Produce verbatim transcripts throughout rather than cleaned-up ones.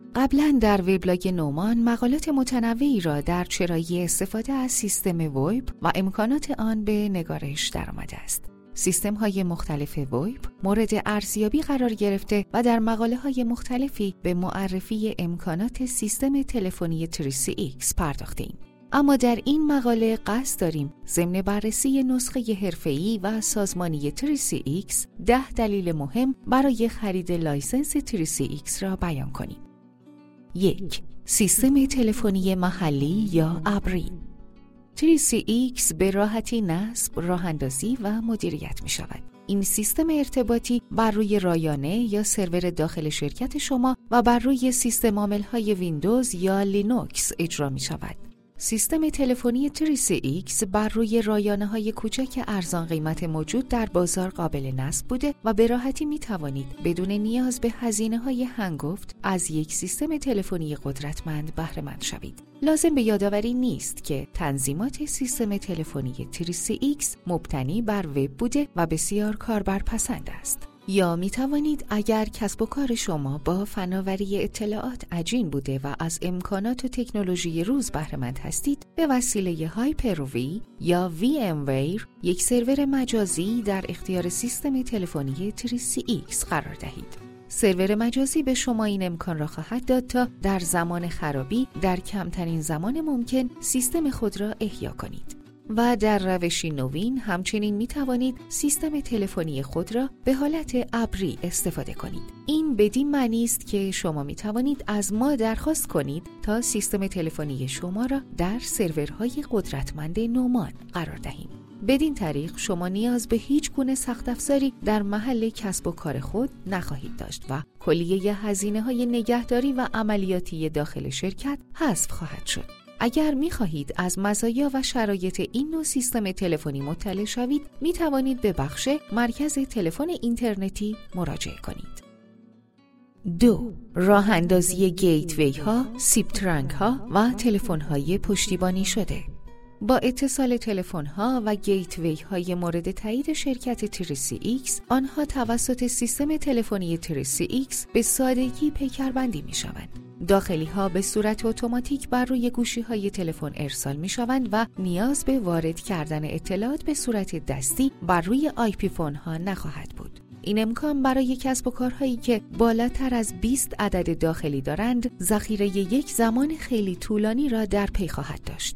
قبلا در وبلاگ نومان مقالات متنوعی را در چرایی استفاده از سیستم ویب و امکانات آن به نگارش درآمده است. سیستم‌های مختلف ویب مورد ارزیابی قرار گرفته و در مقاله‌های مختلفی به معرفی امکانات سیستم تلفنی تری سی ایکس پرداخته‌ایم. اما در این مقاله قصد داریم ضمن بررسی نسخه حرفه‌ای و سازمانی تری سی ایکس ده دلیل مهم برای خرید لایسنس تری سی ایکس را بیان کنیم. یک. سیستم تلفنی محلی یا ابری. تری سی ایکس به راحتی نصب، راه‌اندازی و مدیریت می شود. این سیستم ارتباطی بر روی رایانه یا سرور داخل شرکت شما و بر روی سیستم عامل‌های ویندوز یا لینوکس اجرا می شود. سیستم تلفنی تری سی ایکس بر روی رایانه‌های کوچک ارزان قیمت موجود در بازار قابل نصب بوده و به راحتی می توانید بدون نیاز به هزینه‌های هنگفت از یک سیستم تلفنی قدرتمند بهره مند شوید. لازم به یادآوری نیست که تنظیمات سیستم تلفنی تری سی ایکس مبتنی بر وب بوده و بسیار کاربرپسند است. یا می توانید اگر کسب و کار شما با فناوری اطلاعات عجین بوده و از امکانات و تکنولوژی روز بهره مند هستید، به وسیله هایپر-وی یا وی ام ویر یک سرور مجازی در اختیار سیستم تلفنی تری سی ایکس قرار دهید. سرور مجازی به شما این امکان را خواهد داد تا در زمان خرابی در کمترین زمان ممکن سیستم خود را احیا کنید. و در روشی نوین همچنین می توانید سیستم تلفنی خود را به حالت ابری استفاده کنید. این بدین معنی است که شما می توانید از ما درخواست کنید تا سیستم تلفنی شما را در سرورهای قدرتمند نومان قرار دهیم. بدین طریق شما نیاز به هیچ گونه سخت افزاری در محل کسب و کار خود نخواهید داشت و کلیه هزینه‌های نگهداری و عملیاتی داخل شرکت حذف خواهد شد. اگر می خواهید از مزایا و شرایط این نوع سیستم تلفنی مطلع شوید، می توانید به بخش مرکز تلفن اینترنتی مراجعه کنید. دو. راه اندازی گیتوی ها، سیپ ترنک ها و تلفن های پشتیبانی شده. با اتصال تلفن ها و گیتوی های مورد تایید شرکت تری سی ایکس، آنها توسط سیستم تلفنی تری سی ایکس به سادگی پیکربندی می شوند. داخلی ها به صورت اتوماتیک بر روی گوشی های تلفن ارسال می شوند و نیاز به وارد کردن اطلاعات به صورت دستی بر روی آی پی فون ها نخواهد بود. این امکان برای کسب و کارهایی که بالاتر از بیست عدد داخلی دارند، ذخیره یک زمان خیلی طولانی را در پی خواهد داشت.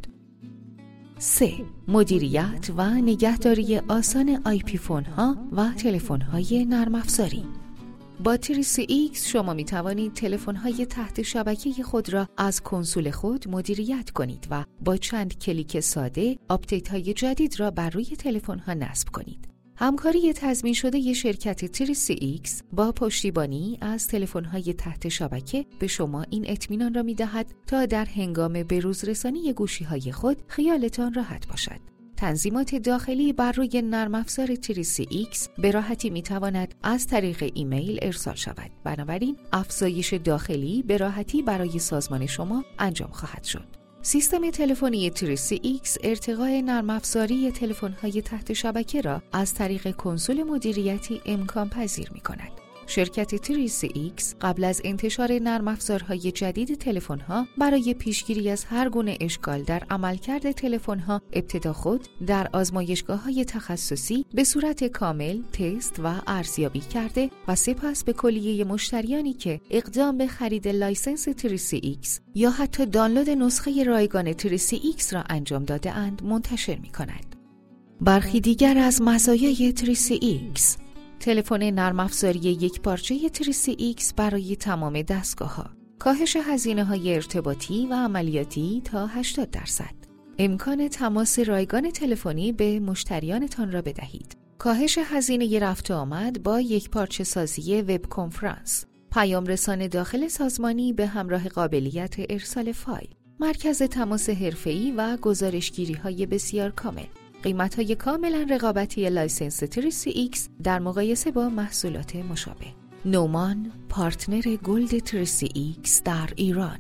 سه. مدیریت و نگهداری آسان آی پی فون ها و تلفن های نرم افزاری. با تری سی ایکس شما می توانید تلفن های تحت شبکه خود را از کنسول خود مدیریت کنید و با چند کلیک ساده آپدیت های جدید را بر روی تلفن ها نصب کنید. همکاری تضمین شده ی شرکت تری سی ایکس با پشتیبانی از تلفن های تحت شبکه به شما این اطمینان را می دهد تا در هنگام بروز رسانی گوشی های خود خیالتان راحت باشد. تنظیمات داخلی بر روی نرم افزار تری سی ایکس به راحتی می تواند از طریق ایمیل ارسال شود. بنابراین افزایش داخلی به راحتی برای سازمان شما انجام خواهد شد. سیستم تلفنی تری سی ایکس ارتقاء نرم افزاری تلفن‌های تحت شبکه را از طریق کنسول مدیریتی امکان پذیر می کند. شرکت تری سی ایکس قبل از انتشار نرم افزارهای جدید تلفن‌ها برای پیشگیری از هر گونه اشکال در عملکرد تلفن‌ها ابتدا خود در آزمایشگاه‌های تخصصی به صورت کامل تست و ارزیابی کرده و سپس به کلیه مشتریانی که اقدام به خرید لایسنس تری سی ایکس یا حتی دانلود نسخه رایگان تری سی ایکس را انجام داده اند منتشر می‌کند. برخی دیگر از مزایای تری سی ایکس: تلفن نرم افزاری یک پارچه تری سی ایکس برای تمام دستگاه‌ها، کاهش هزینه‌های ارتباطی و عملیاتی تا هشتاد درصد، امکان تماس رایگان تلفنی به مشتریانتان را بدهید، کاهش هزینه رفت و آمد با یک پارچه سازی وب کنفرانس، پیام رسان داخل سازمانی به همراه قابلیت ارسال فایل، مرکز تماس حرفه‌ای و گزارشگیری‌های بسیار کامل. قیمت‌های کاملا رقابتی لایسنس تری سی ایکس در مقایسه با محصولات مشابه. نومان، پارتنر گلد تری سی ایکس در ایران.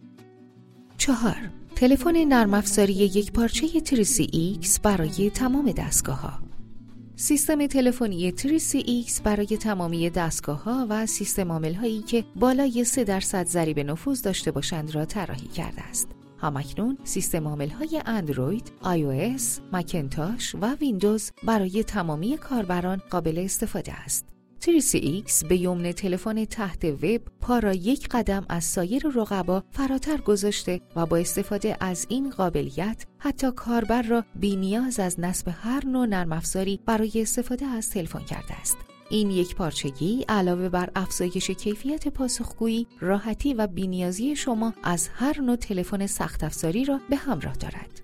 چهار. تلفن نرم افزاری یک پارچه تری سی ایکس برای تمام دستگاه‌ها. سیستم تلفنی تری سی ایکس برای تمامی دستگاه‌ها و سیستم عامل‌هایی که بالای سه درصد ضریب نفوذ داشته باشند را طراحی کرده است. همکنون سیستم عامل‌های اندروید، آی او اس، مکینتاش و ویندوز برای تمامی کاربران قابل استفاده است. تری سی ایکس به یمن تلفن تحت وب پا را یک قدم از سایر رقبا فراتر گذاشته و با استفاده از این قابلیت حتی کاربر را بی نیاز از نصب هر نوع نرم افزاری برای استفاده از تلفن کرده است. این یک پارچگی علاوه بر افزایش کیفیت پاسخگویی، راحتی و بی‌نیازی شما از هر نوع تلفن سخت افزاری را به همراه دارد.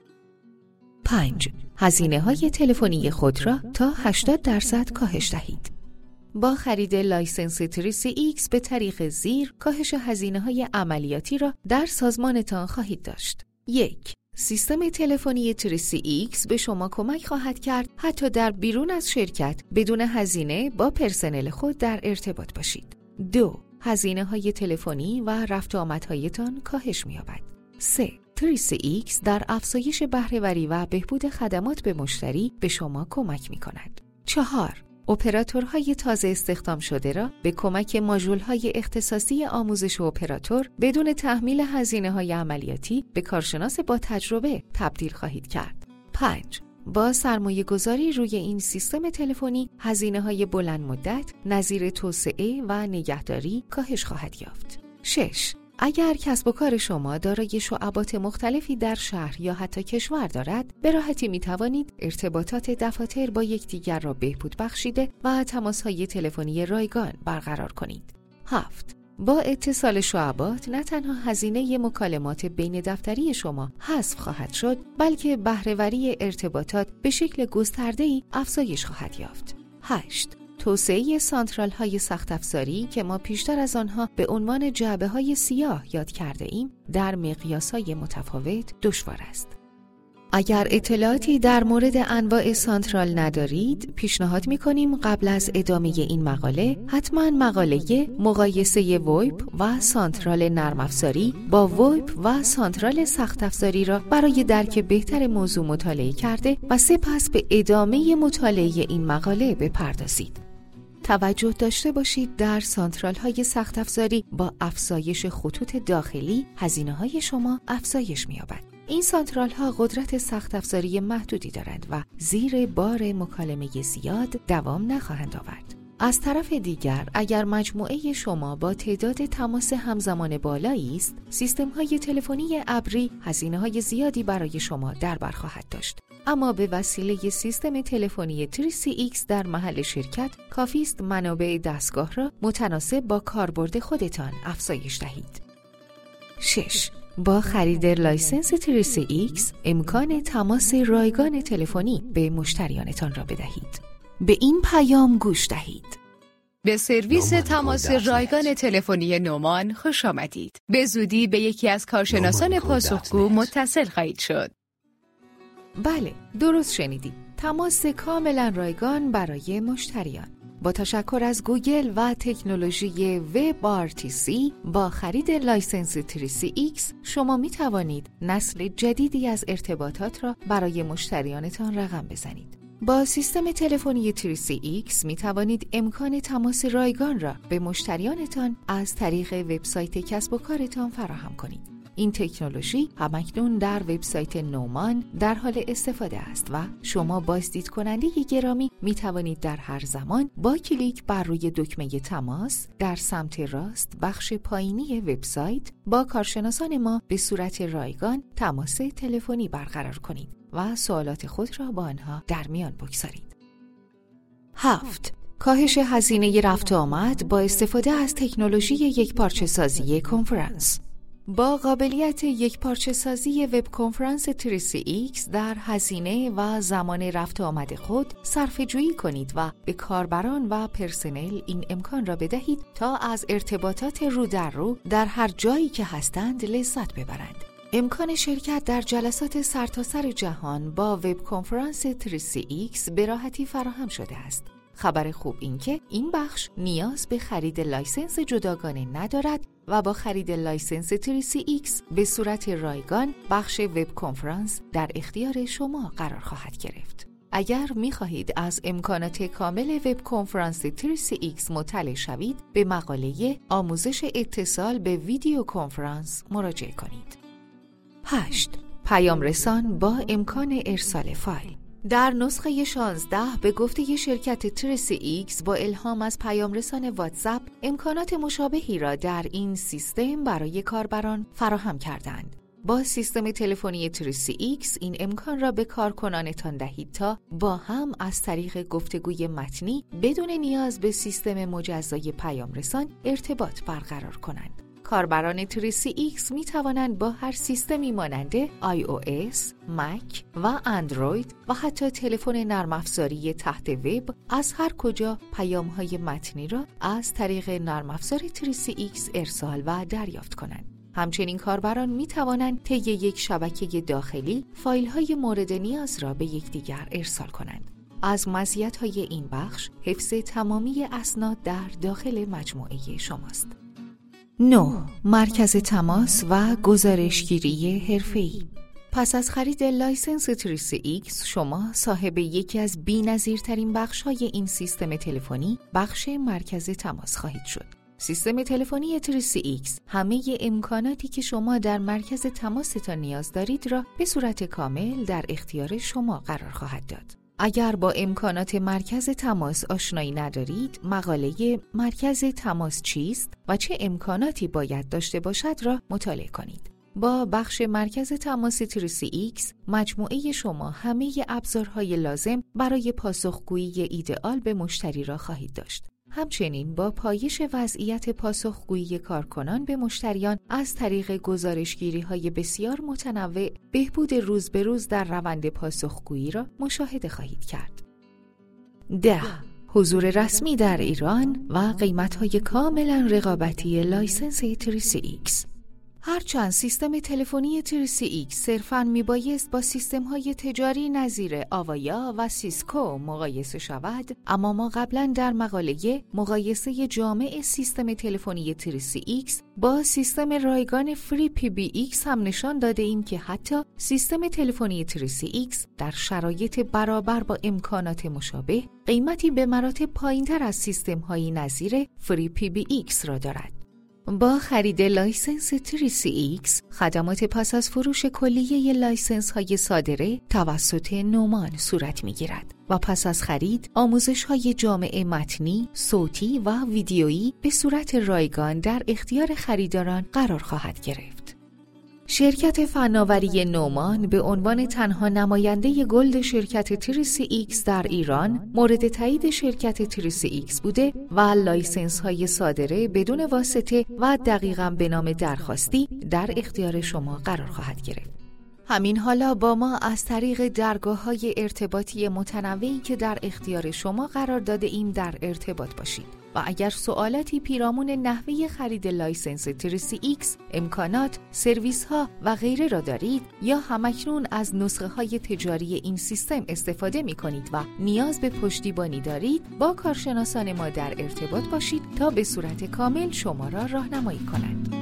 پنج. هزینه‌های تلفنی خود را تا هشتاد درصد کاهش دهید. با خرید لایسنس تری سی ایکس به طریق زیر کاهش هزینه‌های عملیاتی را در سازمانتان خواهید داشت. یک. سیستم تلفنی تری سی ایکس به شما کمک خواهد کرد حتی در بیرون از شرکت بدون هزینه با پرسنل خود در ارتباط باشید. دو. هزینه‌های تلفنی و رفت و آمدهایتان کاهش می‌یابد. سه. تری سی ایکس در افزایش بهره‌وری و بهبود خدمات به مشتری به شما کمک می‌کند. چهار. اپراتورهای تازه استخدام شده را به کمک ماژول‌های اختصاصی آموزش اپراتور بدون تحمیل هزینه‌های عملیاتی به کارشناس با تجربه تبدیل خواهید کرد. پنج. با سرمایه گذاری روی این سیستم تلفنی هزینه‌های بلند مدت نظیر توسعه و نگهداری کاهش خواهد یافت. شش. اگر کسب و کار شما دارای شعبات مختلفی در شهر یا حتی کشور دارد، به راحتی می توانید ارتباطات دفاتر با یکدیگر را بهبود بخشیده و تماس‌های تلفنی رایگان برقرار کنید. هفت. با اتصال شعبات نه تنها هزینه مکالمات بین دفتری شما حذف خواهد شد، بلکه بهره‌وری ارتباطات به شکل گسترده‌ای افزایش خواهد یافت. هشت. توسعه سانترال‌های سخت افزاری که ما پیشتر از آنها به عنوان جعبه‌های سیاه یاد کرده ایم، در مقیاس‌های متفاوت دشوار است. اگر اطلاعاتی در مورد انواع سانترال ندارید، پیشنهاد می‌کنیم قبل از ادامه این مقاله حتما مقاله مقایسه وایپ و سانترال نرم افزاری با وایپ و سانترال سخت افزاری را برای درک بهتر موضوع مطالعه کرده و سپس به ادامه مطالعه این مقاله بپردازید. توجه داشته باشید در سانترال‌های سخت افزاری با افزایش خطوط داخلی هزینه‌های شما افزایش می‌یابد. این سانترال‌ها قدرت سخت افزاری محدودی دارند و زیر بار مکالمه زیاد دوام نخواهند آورد. از طرف دیگر اگر مجموعه شما با تعداد تماس همزمان بالایی است، سیستم‌های تلفنی ابری هزینه‌های زیادی برای شما در بر خواهد داشت. اما به وسیله سیستم تلفنی تری سی ایکس در محل شرکت کافی است منابع دستگاه را متناسب با کاربرد خودتان افزایش دهید. شش. با خرید لایسنس تری سی ایکس امکان تماس رایگان تلفنی به مشتریانتان را بدهید. به این پیام گوش دهید. به سرویس تماس رایگان تلفنی نومان خوش آمدید. به زودی به یکی از کارشناسان پاسخگو متصل خواهید شد. بله، درست شنیدید. تماس کاملا رایگان برای مشتریان. با تشکر از گوگل و تکنولوژی وب آر تی سی با خرید لایسنس تری سی ایکس شما می توانید نسل جدیدی از ارتباطات را برای مشتریانتان رقم بزنید. با سیستم تلفنی تری سی ایکس می توانید امکان تماس رایگان را به مشتریانتان از طریق وبسایت کسب و کارتان فراهم کنید. این تکنولوژی همکنون در وبسایت نومان در حال استفاده است و شما بازدید کننده گرامی می توانید در هر زمان با کلیک بر روی دکمه تماس در سمت راست بخش پایینی وبسایت با کارشناسان ما به صورت رایگان تماس تلفنی برقرار کنید و سوالات خود را با آنها در میان بگذارید. هفت. کاهش هزینه رفت و آمد با استفاده از تکنولوژی یکپارچه سازی کنفرانس. با قابلیت یکپارچه سازی وب کنفرانس تری سی ایکس در هزینه و زمان رفت و آمد خود صرفه‌جویی کنید و به کاربران و پرسنل این امکان را بدهید تا از ارتباطات رو در رو در هر جایی که هستند لذت ببرند. امکان شرکت در جلسات سرتاسر جهان با وب کنفرانس تری سی ایکس به راحتی فراهم شده است. خبر خوب این که این بخش نیاز به خرید لایسنس جداگانه ندارد و با خرید لایسنس تری سی ایکس به صورت رایگان بخش وب کنفرانس در اختیار شما قرار خواهد گرفت. اگر می‌خواهید از امکانات کامل وب کنفرانس تری سی ایکس مطلع شوید، به مقاله آموزش اتصال به ویدیو کنفرانس مراجعه کنید. هشت. پیام رسان با امکان ارسال فایل. در نسخه شانزده به گفته شرکت تری سی ایکس با الهام از پیام رسان واتساپ، امکانات مشابهی را در این سیستم برای کاربران فراهم کردند. با سیستم تلفنی تری سی ایکس این امکان را به کارکنانتان دهید تا با هم از طریق گفتگوی متنی بدون نیاز به سیستم مجزای پیام رسان ارتباط برقرار کنند. کاربران تری سی ایکس می توانند با هر سیستمی مانند آی او اس، مک و اندروید و حتی تلفن نرم افزاری تحت وب از هر کجا پیام‌های متنی را از طریق نرم افزار تری سی ایکس ارسال و دریافت کنند. همچنین کاربران می توانند طی یک شبکه داخلی فایل‌های مورد نیاز را به یکدیگر ارسال کنند. از مزیت‌های این بخش حفظ تمامی اسناد در داخل مجموعه شماست. نه. مرکز تماس و گزارشگیری حرفه‌ای. پس از خرید لایسنس تری سی ایکس شما صاحب یکی از بی‌نظیرترین بخش‌های این سیستم تلفنی، بخش مرکز تماس خواهید شد. سیستم تلفنی تری سی ایکس همه امکاناتی که شما در مرکز تماستان نیاز دارید را به صورت کامل در اختیار شما قرار خواهد داد. اگر با امکانات مرکز تماس آشنایی ندارید، مقاله مرکز تماس چیست و چه امکاناتی باید داشته باشد را مطالعه کنید. با بخش مرکز تماس تری سی ایکس مجموعه شما همه ابزارهای لازم برای پاسخگویی ایدئال به مشتری را خواهید داشت. همچنین با پایش وضعیت پاسخگویی کارکنان به مشتریان از طریق گزارشگیری‌های بسیار متنوع، بهبود روز به روز در روند پاسخگویی را مشاهده خواهید کرد. ده. حضور رسمی در ایران و قیمت‌های کاملا رقابتی لایسنس تری سی ایکس. هرچند سیستم تلفنی تری سی ایکس صرفاً میبایست با سیستم‌های تجاری نظیر آوایا و سیسکو مقایسه شود، اما ما قبلاً در مقاله مقایسه جامع سیستم تلفنی تری سی ایکس با سیستم رایگان فری پی بی ایکس هم نشان داده ایم که حتی سیستم تلفنی تری سی ایکس در شرایط برابر با امکانات مشابه قیمتی به مراتب پایین‌تر از سیستم‌های نظیر فری پی بی ایکس را دارد. با خرید لایسنس تری سی ایکس، خدمات پس از فروش کلیه لایسنس های صادره توسط نومان صورت می گیرد و پس از خرید آموزش های جامع متنی، صوتی و ویدیویی به صورت رایگان در اختیار خریداران قرار خواهد گرفت. شرکت فناوری نومان به عنوان تنها نماینده گلد شرکت تری سی ایکس در ایران مورد تایید شرکت تری سی ایکس بوده و لایسنس های صادره بدون واسطه و دقیقاً به نام درخواستی در اختیار شما قرار خواهد گرفت. همین حالا با ما از طریق درگاه‌های ارتباطی متنوعی که در اختیار شما قرار داده ایم در ارتباط باشید و اگر سوالاتی پیرامون نحوه خرید لایسنس تری سی ایکس، امکانات، سرویس‌ها و غیره را دارید یا همکنون از نسخه‌های تجاری این سیستم استفاده می‌کنید و نیاز به پشتیبانی دارید، با کارشناسان ما در ارتباط باشید تا به صورت کامل شما را راهنمایی کنند.